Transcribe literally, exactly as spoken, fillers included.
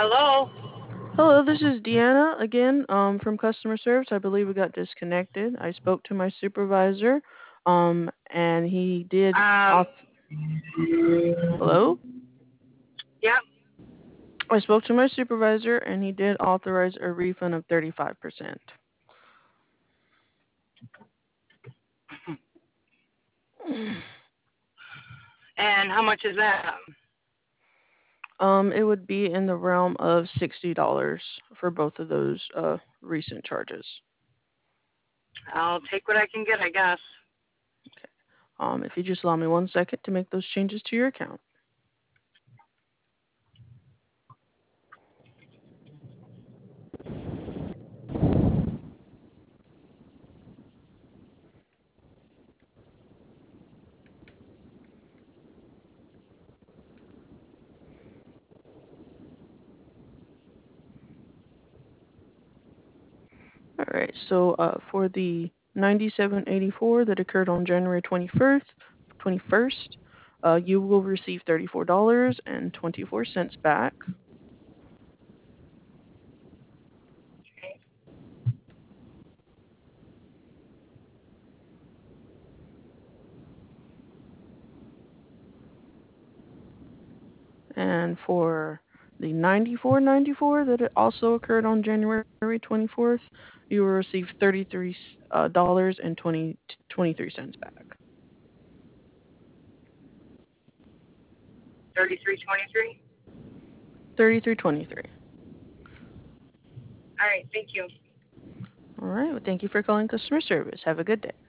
Hello? Hello, this is Deanna again um, from customer service. I believe we got disconnected. I spoke to my supervisor, um, and he did. Um, Auth- Hello. yep. I spoke to my supervisor, and he did authorize a refund of thirty-five percent. And how much is that? Um, it would be in the realm of sixty dollars for both of those uh, recent charges. I'll take what I can get, I guess. Um, if you just allow me one second to make those changes to your account. All right. So uh, for the ninety-seven eighty-four that occurred on January twenty-first, twenty-first, uh, you will receive thirty-four dollars and twenty-four cents back. And for the ninety-four ninety-four that it also occurred on January twenty-fourth, you will receive thirty-three dollars and twenty-three cents back. thirty-three twenty-three? thirty-three twenty-three. All right, thank you. All right. Well, thank you for calling customer service. Have a good day.